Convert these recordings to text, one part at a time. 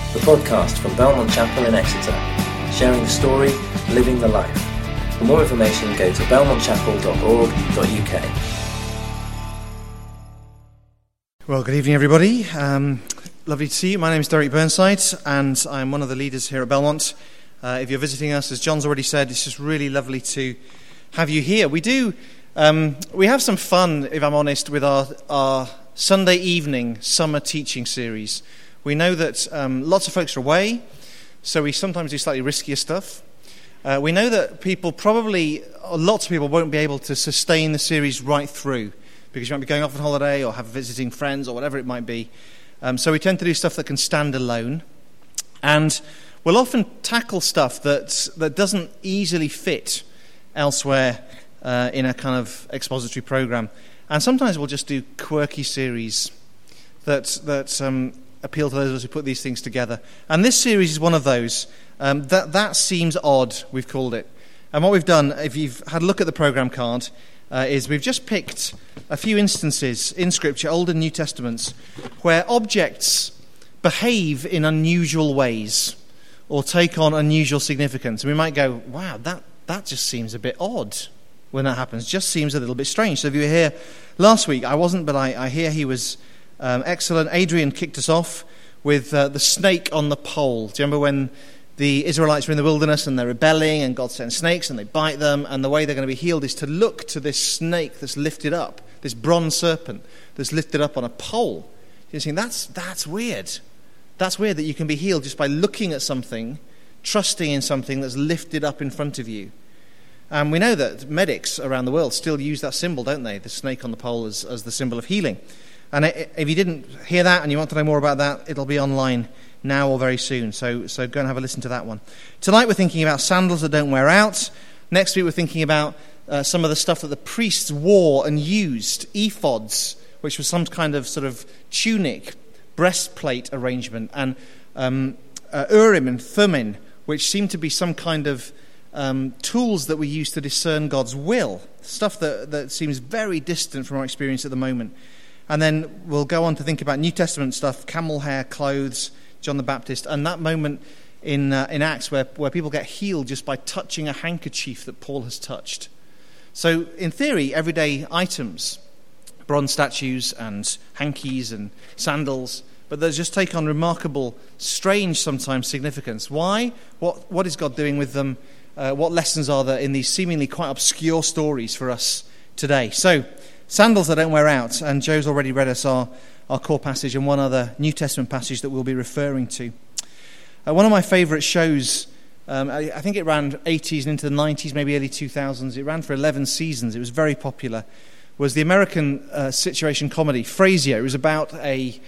the podcast from Belmont Chapel in Exeter, sharing the story, living the life. For more information, go to belmontchapel.org.uk. Well, good evening, everybody. Lovely to see you. My name is Derek Burnside, and I'm one of the leaders here at Belmont. If you're visiting us, as John's already said, it's just really lovely to have you here. We have some fun, if I'm honest, with our Sunday evening summer teaching series. We know that lots of folks are away, so we sometimes do slightly riskier stuff. We know that lots of people won't be able to sustain the series right through, because you might be going off on holiday or have visiting friends or whatever it might be. So we tend to do stuff that can stand alone. And we'll often tackle stuff that doesn't easily fit elsewhere in a kind of expository program. And sometimes we'll just do quirky series that appeal to those of us who put these things together. And this series is one of those. That seems odd, we've called it. And what we've done, if you've had a look at the program card, is we've just picked a few instances in Scripture, Old and New Testaments, where objects behave in unusual ways or take on unusual significance. And we might go, wow, that just seems a bit odd when that happens. Just seems a little bit strange. So if you were here last week, I wasn't, but I hear he was excellent. Adrian kicked us off with the snake on the pole. Do you remember when the Israelites were in the wilderness and they're rebelling and God sends snakes and they bite them, and the way they're going to be healed is to look to this snake that's lifted up, this bronze serpent that's lifted up on a pole. You're saying, that's weird. That's weird that you can be healed just by looking at something, trusting in something that's lifted up in front of you. And we know that medics around the world still use that symbol, don't they? The snake on the pole as the symbol of healing. And if you didn't hear that and you want to know more about that, it'll be online now or very soon. So go and have a listen to that one. Tonight we're thinking about sandals that don't wear out. Next week we're thinking about some of the stuff that the priests wore and used. Ephods, which was some kind of sort of tunic, breastplate arrangement. And Urim and Thummim, which seemed to be some kind of tools that we use to discern God's will. Stuff that seems very distant from our experience at the moment. And then we'll go on to think about New Testament stuff, camel hair, clothes, John the Baptist, and that moment in Acts where people get healed just by touching a handkerchief that Paul has touched. So in theory, everyday items, bronze statues and hankies and sandals, but they just take on remarkable, strange sometimes significance. Why? What is God doing with them? What lessons are there in these seemingly quite obscure stories for us today? So, sandals that don't wear out, and Joe's already read us our core passage and one other New Testament passage that we'll be referring to. One of my favourite shows, I think it ran 80s and into the 90s, maybe early 2000s. It ran for 11 seasons. It was very popular. Was the American situation comedy Frasier. It was about an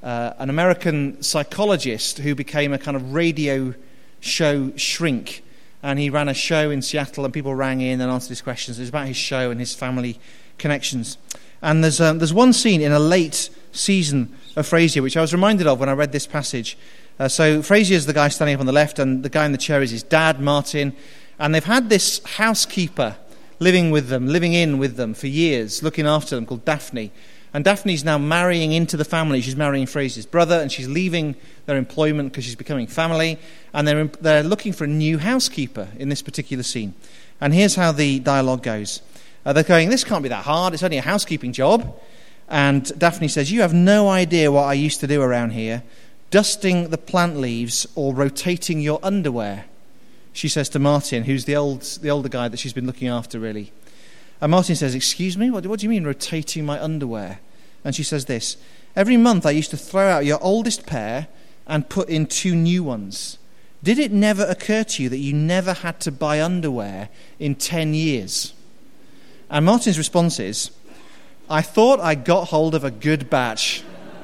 American psychologist who became a kind of radio show shrink. And he ran a show in Seattle, and people rang in and answered his questions. It was about his show and his family connections. And there's one scene in a late season of Frasier which I was reminded of when I read this passage. So Frasier is the guy standing up on the left, and the guy in the chair is his dad, Martin. And they've had this housekeeper living in with them for years, looking after them, called Daphne. And Daphne's now marrying into the family. She's marrying Frasier's brother, and she's leaving their employment because she's becoming family. And they're looking for a new housekeeper in this particular scene. And here's how the dialogue goes. They're going, this can't be that hard. It's only a housekeeping job. And Daphne says, you have no idea what I used to do around here, dusting the plant leaves or rotating your underwear, she says to Martin, who's the older guy that she's been looking after, really. And Martin says, excuse me, what do you mean rotating my underwear? And she says this, every month I used to throw out your oldest pair and put in 2 new ones. Did it never occur to you that you never had to buy underwear in 10 years? And Martin's response is, I thought I got hold of a good batch.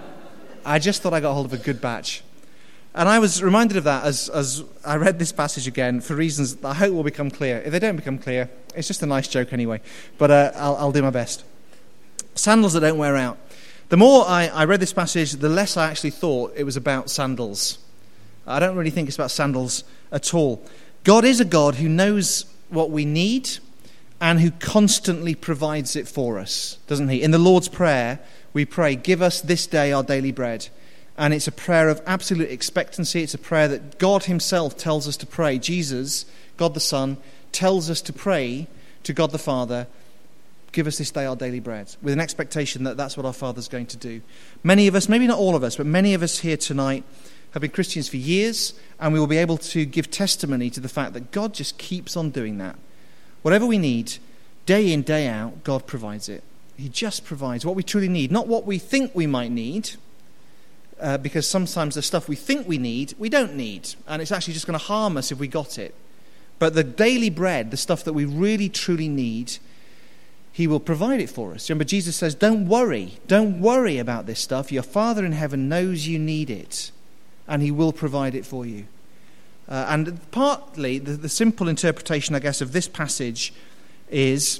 I just thought I got hold of a good batch. And I was reminded of that as I read this passage again for reasons that I hope will become clear. If they don't become clear, it's just a nice joke anyway. But I'll do my best. Sandals that don't wear out. The more I read this passage, the less I actually thought it was about sandals. I don't really think it's about sandals at all. God is a God who knows what we need and who constantly provides it for us, doesn't he? In the Lord's Prayer, we pray, give us this day our daily bread. And it's a prayer of absolute expectancy. It's a prayer that God himself tells us to pray. Jesus, God the Son, tells us to pray to God the Father, give us this day our daily bread, with an expectation that that's what our Father's going to do. Many of us, maybe not all of us, but many of us here tonight have been Christians for years, and we will be able to give testimony to the fact that God just keeps on doing that. Whatever we need, day in, day out, God provides it. He just provides what we truly need, not what we think we might need, because sometimes the stuff we think we need, we don't need, and it's actually just going to harm us if we got it. But the daily bread, the stuff that we really, truly need, he will provide it for us. Remember, Jesus says, don't worry about this stuff. Your Father in heaven knows you need it, and he will provide it for you. And partly, the simple interpretation, I guess, of this passage is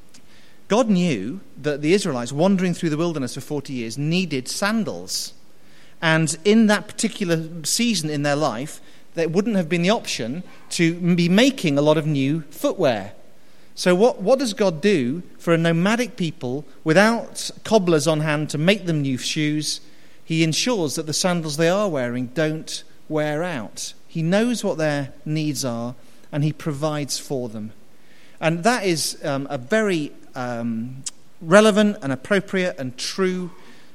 God knew that the Israelites, wandering through the wilderness for 40 years, needed sandals. And in that particular season in their life, there wouldn't have been the option to be making a lot of new footwear. So what does God do for a nomadic people without cobblers on hand to make them new shoes? He ensures that the sandals they are wearing don't wear out. He knows what their needs are, and he provides for them. And that is a very relevant and appropriate and true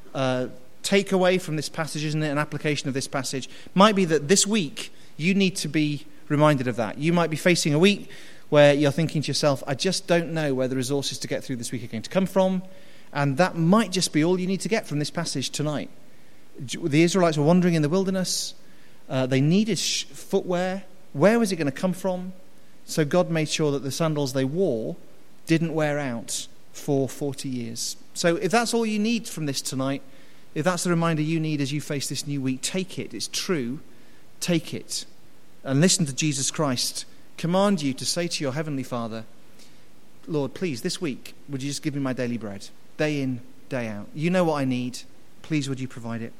takeaway from this passage, isn't it? An application of this passage might be that this week you need to be reminded of that. You might be facing a week where you're thinking to yourself, I just don't know where the resources to get through this week are going to come from. And that might just be all you need to get from this passage tonight. The Israelites were wandering in the wilderness. They needed footwear. Where was it going to come from? So God made sure that the sandals they wore didn't wear out for 40 years. So if that's all you need from this tonight, if that's the reminder you need as you face this new week, take it. It's true. Take it. And listen to Jesus Christ command you to say to your heavenly Father, Lord, please, this week, would you just give me my daily bread? Day in, day out. You know what I need. Please, would you provide it?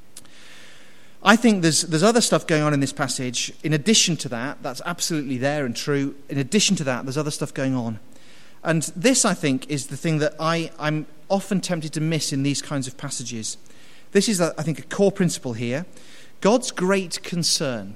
I think there's other stuff going on in this passage. In addition to that, that's absolutely there and true. In addition to that, there's other stuff going on. And this, I think, is the thing that I'm often tempted to miss in these kinds of passages. This is, I think, a core principle here. God's great concern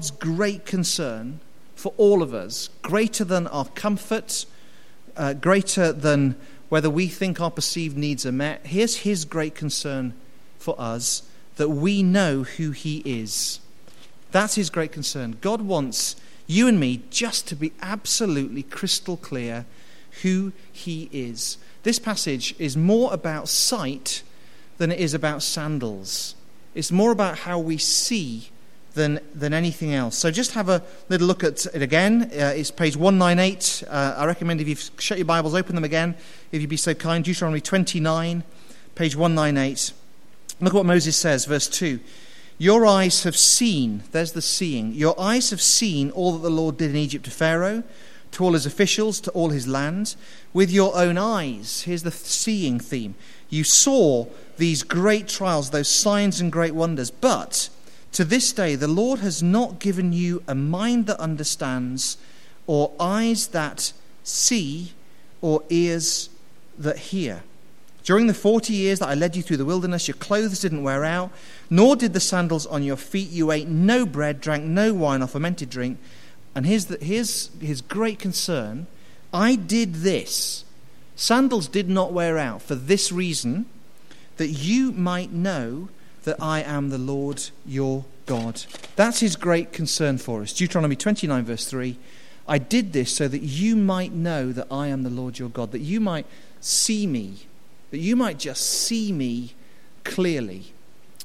for all of us, greater than our comfort, greater than whether we think our perceived needs are met. Here's his great concern for us, that we know who he is. That's his great concern. God wants you and me just to be absolutely crystal clear who he is. This passage is more about sight than it is about sandals. It's more about how we see than anything else. So just have a little look at it again. It's page 198. I recommend if you've shut your Bibles, open them again, if you'd be so kind. Deuteronomy 29, page 198. Look at what Moses says, verse 2. Your eyes have seen, there's the seeing, your eyes have seen all that the Lord did in Egypt to Pharaoh, to all his officials, to all his land. With your own eyes, here's the seeing theme. You saw these great trials, those signs and great wonders. But to this day, the Lord has not given you a mind that understands, or eyes that see, or ears that hear. During the 40 years that I led you through the wilderness, your clothes didn't wear out, nor did the sandals on your feet. You ate no bread, drank no wine or fermented drink. And here's his great concern. I did this. Sandals did not wear out for this reason, that you might know that I am the Lord your God. That's his great concern for us. Deuteronomy 29 verse 3. I did this so that you might know that I am the Lord your God, that you might see me, that you might just see me clearly.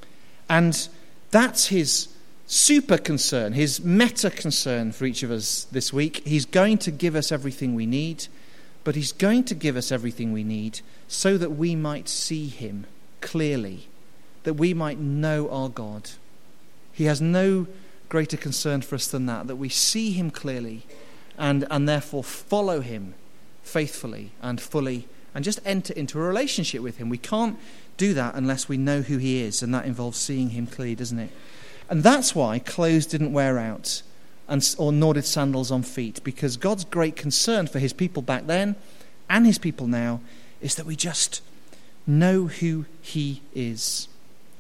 And that's his super concern, his meta concern for each of us this week. He's going to give us everything we need, but he's going to give us everything we need so that we might see him clearly, that we might know our God. He has no greater concern for us than that we see him clearly and therefore follow him faithfully and fully and just enter into a relationship with him. We can't do that unless we know who he is, and that involves seeing him clearly, doesn't it? And that's why clothes didn't wear out, or nor did sandals on feet, because God's great concern for his people back then and his people now is that we just know who he is.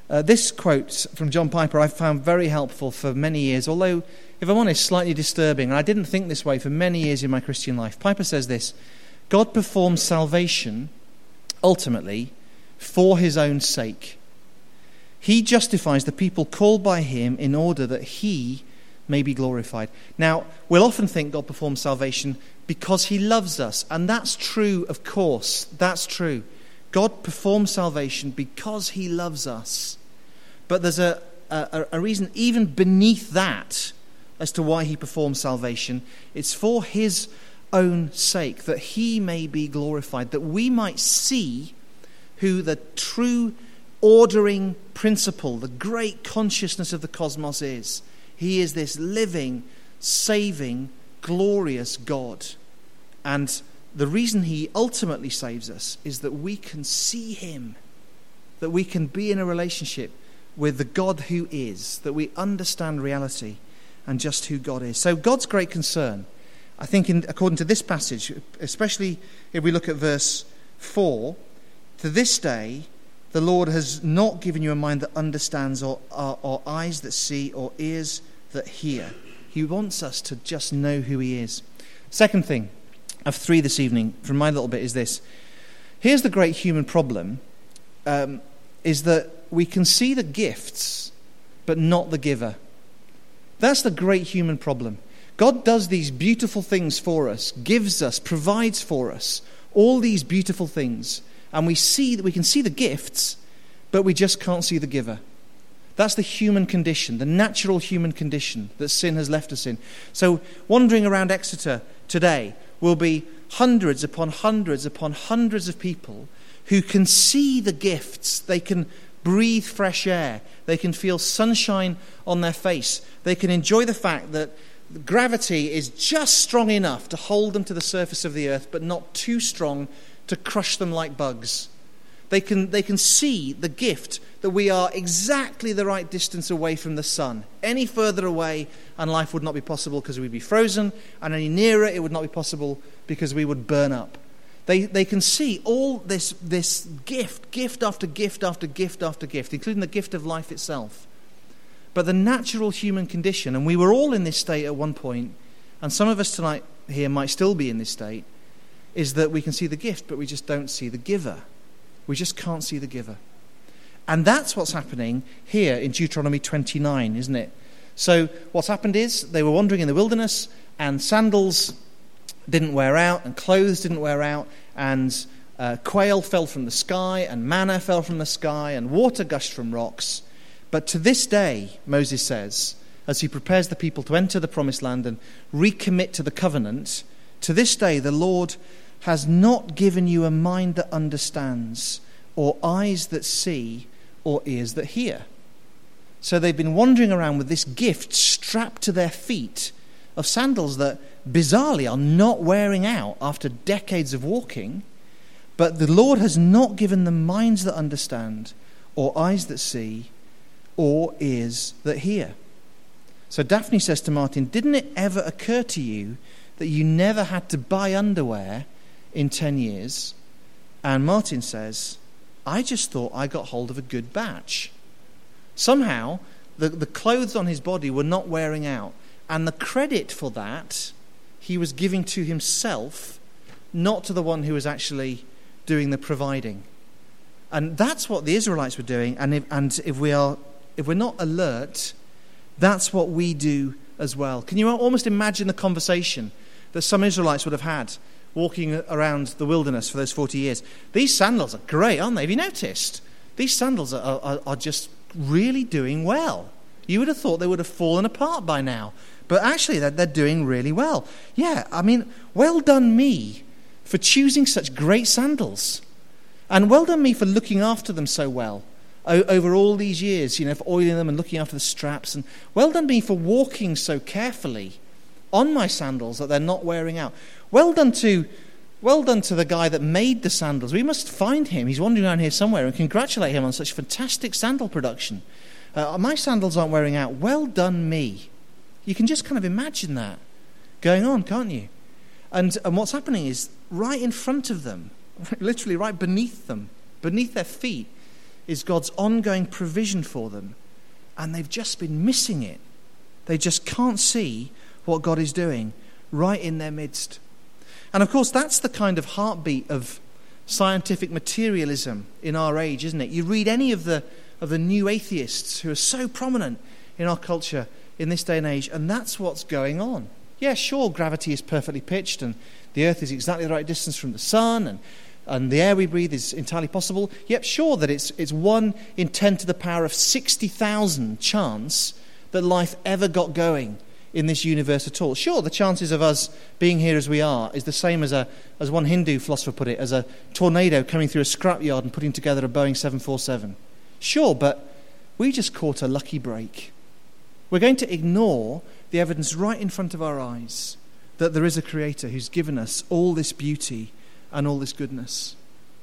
This quote from John Piper I've found very helpful for many years, although, if I'm honest, slightly disturbing. And I didn't think this way for many years in my Christian life. Piper says this: God performs salvation, ultimately, for his own sake. He justifies the people called by him in order that he may be glorified. Now, we'll often think God performs salvation because he loves us. And that's true, of course. That's true. God performs salvation because he loves us. But there's a reason even beneath that as to why he performs salvation. It's for his own sake, that he may be glorified, that we might see who the true ordering principle, the great consciousness of the cosmos is. He is this living, saving, glorious God. And the reason he ultimately saves us is that we can see him, that we can be in a relationship with the God who is, that we understand reality and just who God is. So God's great concern, I think, according to this passage, especially if we look at verse 4, to this day the Lord has not given you a mind that understands, or eyes that see, or ears that hear. He wants us to just know who he is. Second thing of 3 this evening from my little bit is this. Here's the great human problem, is that we can see the gifts, but not the giver. That's the great human problem. God does these beautiful things for us, gives us, provides for us, all these beautiful things. And we can see the gifts, but we just can't see the giver. That's the human condition, the natural human condition that sin has left us in. So wandering around Exeter today will be hundreds upon hundreds upon hundreds of people who can see the gifts. They can breathe fresh air. They can feel sunshine on their face. They can enjoy the fact that gravity is just strong enough to hold them to the surface of the earth, but not too strong to crush them like bugs. They can see the gift that we are exactly the right distance away from the sun. Any further away and life would not be possible because we'd be frozen, and any nearer it would not be possible because we would burn up. They can see all this gift after gift after gift after gift, including the gift of life itself. But the natural human condition, and we were all in this state at one point, and some of us tonight here might still be in this state, is that we can see the gift, but we just don't see the giver. We just can't see the giver. And that's what's happening here in Deuteronomy 29, isn't it? So what's happened is they were wandering in the wilderness, and sandals didn't wear out, and clothes didn't wear out, and quail fell from the sky, and manna fell from the sky, and water gushed from rocks. But to this day, Moses says, as he prepares the people to enter the promised land and recommit to the covenant, to this day the Lord has not given you a mind that understands, or eyes that see, or ears that hear. So they've been wandering around with this gift strapped to their feet of sandals that bizarrely are not wearing out after decades of walking. But the Lord has not given them minds that understand, or eyes that see, or ears that hear. So Daphne says to Martin, didn't it ever occur to you that you never had to buy underwear in 10 years? And Martin says, I just thought I got hold of a good batch. Somehow, the clothes on his body were not wearing out. And the credit for that, he was giving to himself, not to the one who was actually doing the providing. And that's what the Israelites were doing. And if we're not alert, that's what we do as well. Can you almost imagine the conversation that some Israelites would have had walking around the wilderness for those 40 years? These sandals are great, aren't they? Have you noticed? These sandals are just really doing well. You would have thought they would have fallen apart by now. But actually, they're doing really well. Yeah, I mean, well done me for choosing such great sandals. And well done me for looking after them so well over all these years, for oiling them and looking after the straps. And well done me for walking so carefully on my sandals that they're not wearing out. Well done to the guy that made the sandals. We must find him. He's wandering around here somewhere, and congratulate him on such fantastic sandal production. My sandals aren't wearing out. Well done me. You can just kind of imagine that going on, can't you? And what's happening is right in front of them, literally right beneath them, beneath their feet, is God's ongoing provision for them, and they've just been missing it. They just can't see what God is doing right in their midst. And of course, that's the kind of heartbeat of scientific materialism in our age, isn't it? You read any of the new atheists who are so prominent in our culture in this day and age, and that's what's going on. Yeah, sure, gravity is perfectly pitched, and the Earth is exactly the right distance from the sun, and the air we breathe is entirely possible. Yep, sure that it's 1 in 10 to the power of 60,000 chance that life ever got going in this universe at all. Sure, the chances of us being here as we are is the same as one Hindu philosopher put it, as a tornado coming through a scrapyard and putting together a Boeing 747. Sure, but we just caught a lucky break. We're going to ignore the evidence right in front of our eyes that there is a creator who's given us all this beauty and all this goodness.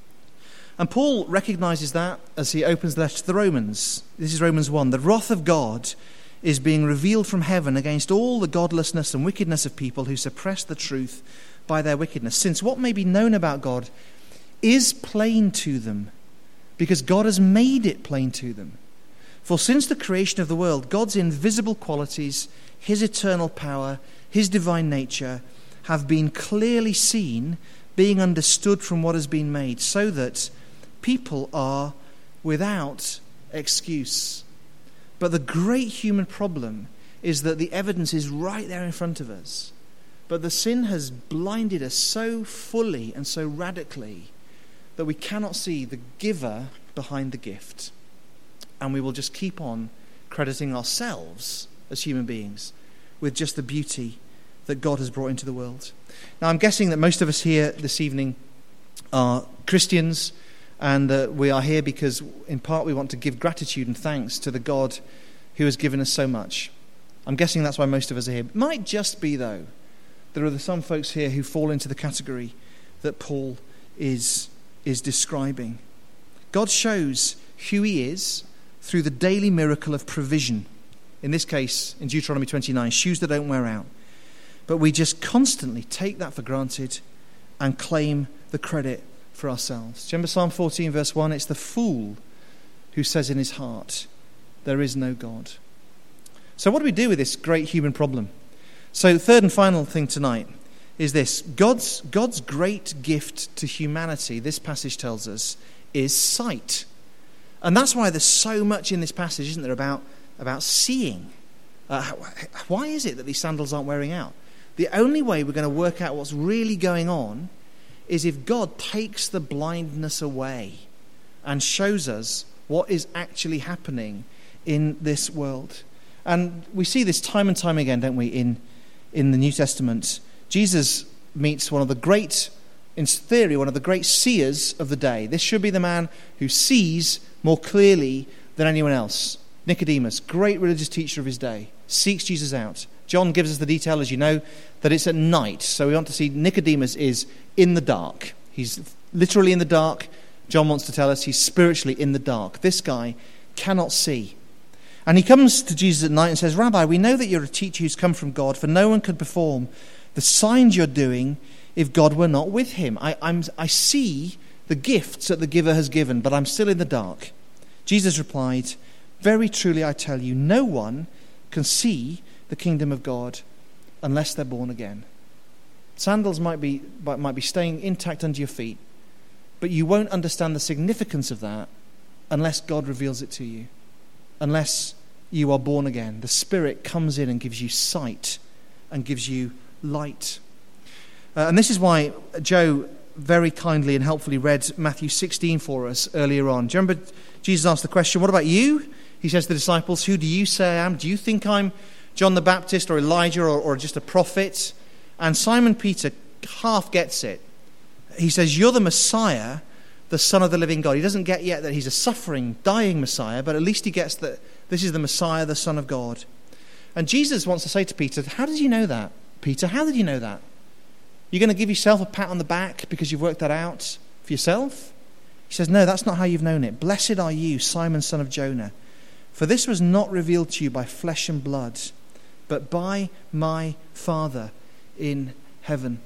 And Paul recognizes that as he opens the letter to the Romans. This is Romans 1. The wrath of God is being revealed from heaven against all the godlessness and wickedness of people who suppress the truth by their wickedness, since what may be known about God is plain to them, because God has made it plain to them. For since the creation of the world, God's invisible qualities, his eternal power, his divine nature, have been clearly seen, being understood from what has been made, so that people are without excuse. But the great human problem is that the evidence is right there in front of us. But the sin has blinded us so fully and so radically that we cannot see the giver behind the gift. And we will just keep on crediting ourselves as human beings with just the beauty that God has brought into the world. Now, I'm guessing that most of us here this evening are Christians, and we are here because, in part, we want to give gratitude and thanks to the God who has given us so much. I'm guessing that's why most of us are here. It might just be, though, there are some folks here who fall into the category that Paul is describing. God shows who he is through the daily miracle of provision. In this case, in Deuteronomy 29, shoes that don't wear out. But we just constantly take that for granted and claim the credit for ourselves. Do you remember Psalm 14 verse 1? It's the fool who says in his heart, there is no God. So what do we do with this great human problem? So third and final thing tonight is this. God's great gift to humanity, this passage tells us, is sight. And that's why there's so much in this passage, isn't there, about seeing. Why is it that these sandals aren't wearing out? The only way we're going to work out what's really going on is if God takes the blindness away and shows us what is actually happening in this world. And we see this time and time again, don't we, in the New Testament. Jesus meets one of the great, in theory, one of the great seers of the day. This should be the man who sees more clearly than anyone else. Nicodemus, great religious teacher of his day, seeks Jesus out. John gives us the detail, as you know, that it's at night. So we want to see Nicodemus is in the dark. He's literally in the dark. John wants to tell us he's spiritually in the dark. This guy cannot see. And he comes to Jesus at night and says, Rabbi, we know that you're a teacher who's come from God, for no one could perform the signs you're doing if God were not with him. I see the gifts that the giver has given, but I'm still in the dark. Jesus replied, very truly I tell you, no one can see the kingdom of God unless they're born again. Sandals might be staying intact under your feet, but you won't understand the significance of that unless God reveals it to you. Unless you are born again. The Spirit comes in and gives you sight and gives you light. And this is why Joe very kindly and helpfully read Matthew 16 for us earlier on. Do you remember Jesus asked the question, what about you? He says to the disciples, who do you say I am? Do you think I'm John the Baptist or Elijah or just a prophet? And Simon Peter half gets it. He says, you're the Messiah, the Son of the living God. He doesn't get yet that he's a suffering, dying Messiah, but at least he gets that this is the Messiah, the Son of God. And Jesus wants to say to Peter, how did you know that, Peter? How did you know that? You're going to give yourself a pat on the back because you've worked that out for yourself? He says, no, that's not how you've known it. Blessed are you, Simon, son of Jonah. For this was not revealed to you by flesh and blood, but by my Father in heaven.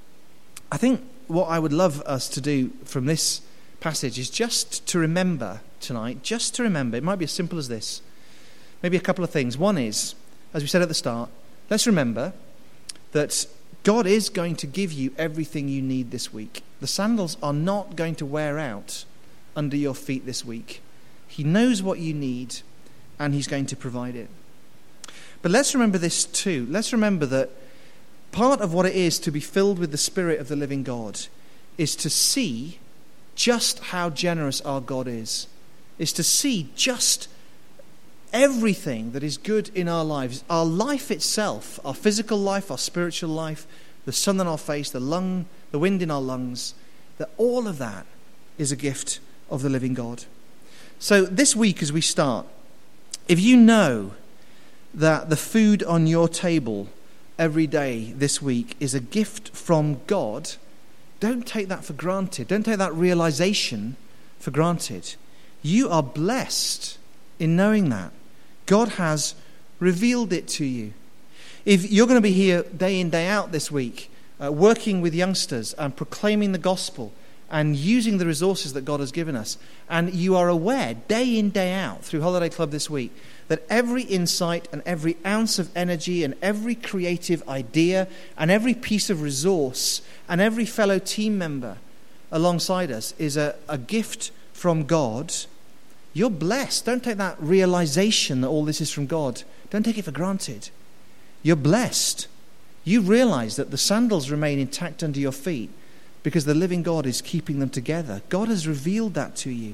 I think what I would love us to do from this passage is just to remember tonight just to remember. It might be as simple as this. Maybe a couple of things. One is, as we said at the start, let's remember that God is going to give you everything you need this week. The sandals are not going to wear out under your feet this week. He knows what you need, and he's going to provide it. But let's remember this too. Let's remember that part of what it is to be filled with the Spirit of the living God is to see just how generous our God is to see just everything that is good in our lives. Our life itself, our physical life, our spiritual life, the sun on our face, the wind in our lungs, that all of that is a gift of the living God. So this week as we start, if you know that the food on your table every day this week is a gift from God, don't take that for granted. Don't take that realization for granted. You are blessed in knowing that. God has revealed it to you. If you're going to be here day in, day out this week, working with youngsters and proclaiming the gospel and using the resources that God has given us, and you are aware day in, day out through Holiday Club this week that every insight and every ounce of energy and every creative idea and every piece of resource and every fellow team member alongside us is a gift from God, you're blessed. Don't take that realization that all this is from God. Don't take it for granted. You're blessed. You realize that the sandals remain intact under your feet because the living God is keeping them together. God has revealed that to you.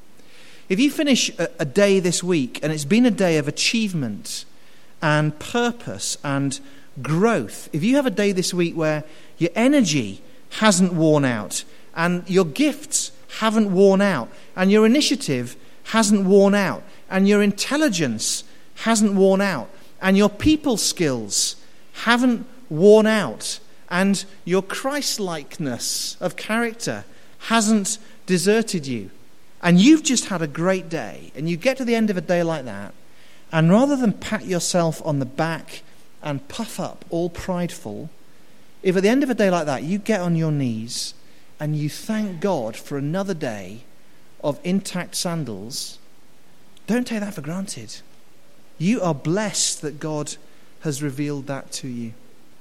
If you finish a day this week and it's been a day of achievement and purpose and growth, if you have a day this week where your energy hasn't worn out and your gifts haven't worn out and your initiative hasn't worn out and your intelligence hasn't worn out and your people skills haven't worn out and your Christ-likeness of character hasn't deserted you, and you've just had a great day, and you get to the end of a day like that, and rather than pat yourself on the back and puff up all prideful, if at the end of a day like that you get on your knees and you thank God for another day of intact sandals, don't take that for granted. You are blessed that God has revealed that to you.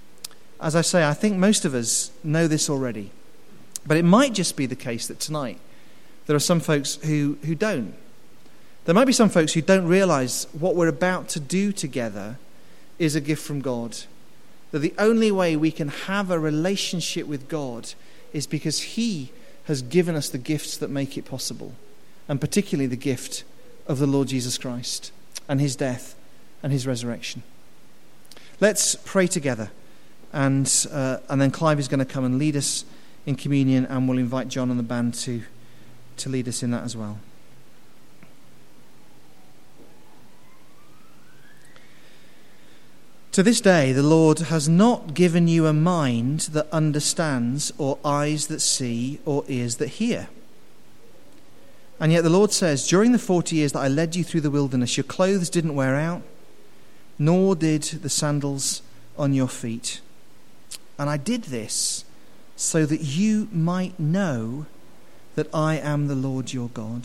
As I say, I think most of us know this already, but it might just be the case that tonight there are some folks who don't. There might be some folks who don't realize what we're about to do together is a gift from God. That the only way we can have a relationship with God is because he has given us the gifts that make it possible, and particularly the gift of the Lord Jesus Christ and his death and his resurrection. Let's pray together, and then Clive is going to come and lead us in communion, and we'll invite John and the band to lead us in that as well. To this day, the Lord has not given you a mind that understands, or eyes that see, or ears that hear. And yet the Lord says, during the 40 years that I led you through the wilderness, your clothes didn't wear out, nor did the sandals on your feet. And I did this so that you might know that I am the Lord your God.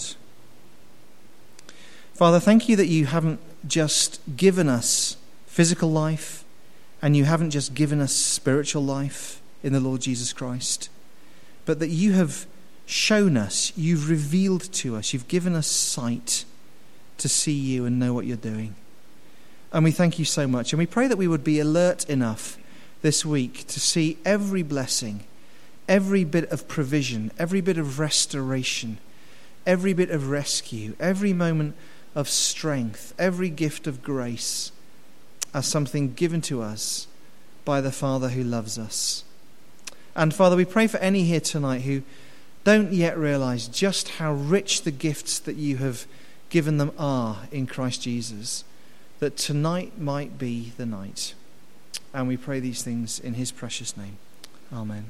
Father, thank you that you haven't just given us physical life, and you haven't just given us spiritual life in the Lord Jesus Christ, but that you have shown us, you've revealed to us, you've given us sight to see you and know what you're doing. And we thank you so much. And we pray that we would be alert enough this week to see every blessing, every bit of provision, every bit of restoration, every bit of rescue, every moment of strength, every gift of grace as something given to us by the Father who loves us. And Father, we pray for any here tonight who don't yet realize just how rich the gifts that you have given them are in Christ Jesus, that tonight might be the night. And we pray these things in his precious name. Amen.